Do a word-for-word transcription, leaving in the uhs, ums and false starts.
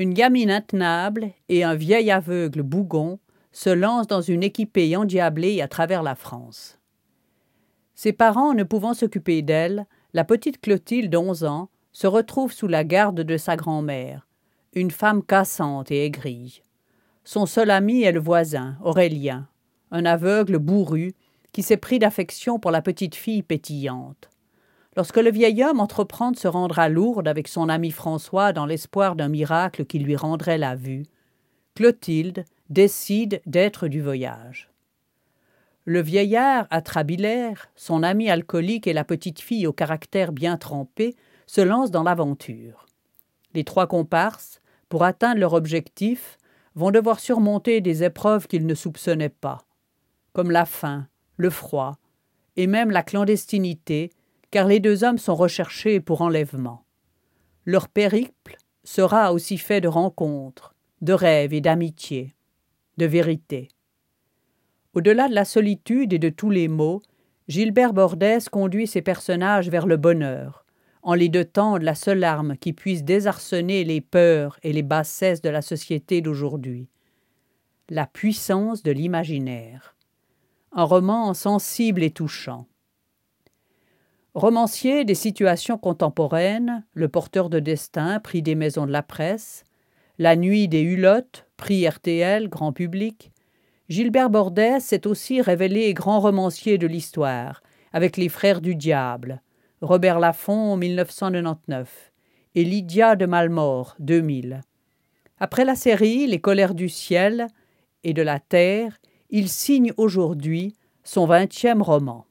Une gamine intenable et un vieil aveugle bougon se lancent dans une équipée endiablée à travers la France. Ses parents ne pouvant s'occuper d'elle, la petite Clotilde, onze ans, se retrouve sous la garde de sa grand-mère, une femme cassante et aigrie. Son seul ami est le voisin, Aurélien, un aveugle bourru qui s'est pris d'affection pour la petite fille pétillante. Lorsque le vieil homme entreprend de se rendre à Lourdes avec son ami François dans l'espoir d'un miracle qui lui rendrait la vue, Clotilde décide d'être du voyage. Le vieillard atrabilaire, son ami alcoolique et la petite fille au caractère bien trempé se lancent dans l'aventure. Les trois comparses, pour atteindre leur objectif, vont devoir surmonter des épreuves qu'ils ne soupçonnaient pas, comme la faim, le froid et même la clandestinité, car les deux hommes sont recherchés pour enlèvement. Leur périple sera aussi fait de rencontres, de rêves et d'amitié, de vérité. Au-delà de la solitude et de tous les maux, Gilbert Bordès conduit ses personnages vers le bonheur, en les dotant de la seule arme qui puisse désarçonner les peurs et les bassesses de la société d'aujourd'hui, la puissance de l'imaginaire. Un roman sensible et touchant. Romancier des situations contemporaines, Le porteur de destin, prix des maisons de la presse, La nuit des Hulottes, prix R T L, grand public, Gilbert Bordès s'est aussi révélé grand romancier de l'histoire, avec Les Frères du Diable, Robert Laffont, mille neuf cent quatre-vingt-dix-neuf, et Lydia de Malmort, deux mille. Après la série Les colères du ciel et de la terre, il signe aujourd'hui son vingtième roman.